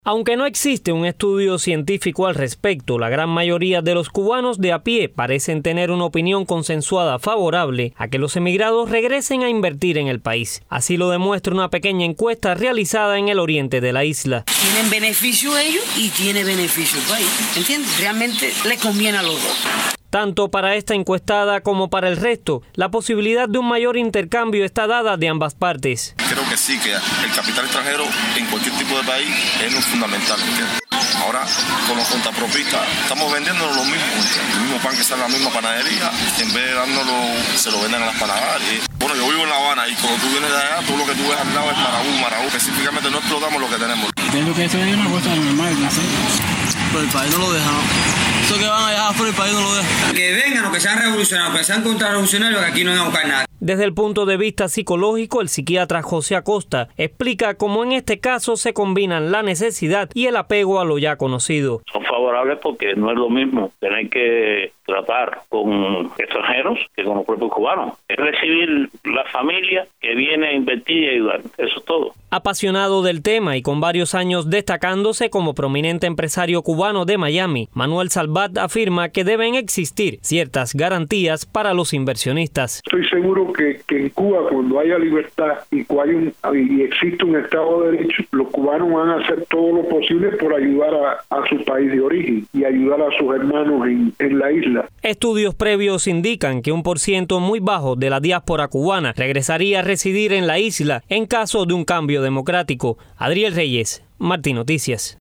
Aunque no existe un estudio científico al respecto, la gran mayoría de los cubanos de a pie parecen tener una opinión consensuada favorable a que los emigrados regresen a invertir en el país. Así lo demuestra una pequeña encuesta realizada en el oriente de la isla. Tienen beneficio ellos y tiene beneficio el país, ¿entiendes? Realmente les conviene a los dos. Tanto para esta encuestada como para el resto, la posibilidad de un mayor intercambio está dada de ambas partes. Creo que sí, que el capital extranjero en cualquier tipo de país es lo fundamental. Ahora, con los contrapropistas, estamos vendiendo lo mismo, el mismo pan que sale en la misma panadería, en vez de dándolo, se lo venden a las panaderías. Bueno, yo vivo en La Habana y cuando tú vienes de allá, todo lo que tú ves al lado es Marabú. Específicamente no explotamos lo que tenemos. Pienso que eso es una cosa normal, ¿no? Pero el país no lo deja, ¿no? Eso que van allá afuera, el país no lo deja. Que vengan o que sean revolucionarios, que sean contrarrevolucionarios, que aquí no van a buscar nada. Desde el punto de vista psicológico, el psiquiatra José Acosta explica cómo en este caso se combinan la necesidad y el apego a lo ya conocido. Son favorables porque no es lo mismo tener que tratar con extranjeros que con los propios cubanos. Es recibir la familia que viene a invertir y ayudar. Eso es todo. Apasionado del tema y con varios años destacándose como prominente empresario cubano de Miami, Manuel Salvat afirma que deben existir ciertas garantías para los inversionistas. Estoy seguro que en Cuba, cuando haya libertad y existe un Estado de Derecho, los cubanos van a hacer todo lo posible por ayudar a su país de origen y ayudar a sus hermanos en la isla. Estudios previos indican que un % muy bajo de la diáspora cubana regresaría a residir en la isla en caso de un cambio democrático. Adriel Reyes, Martín Noticias.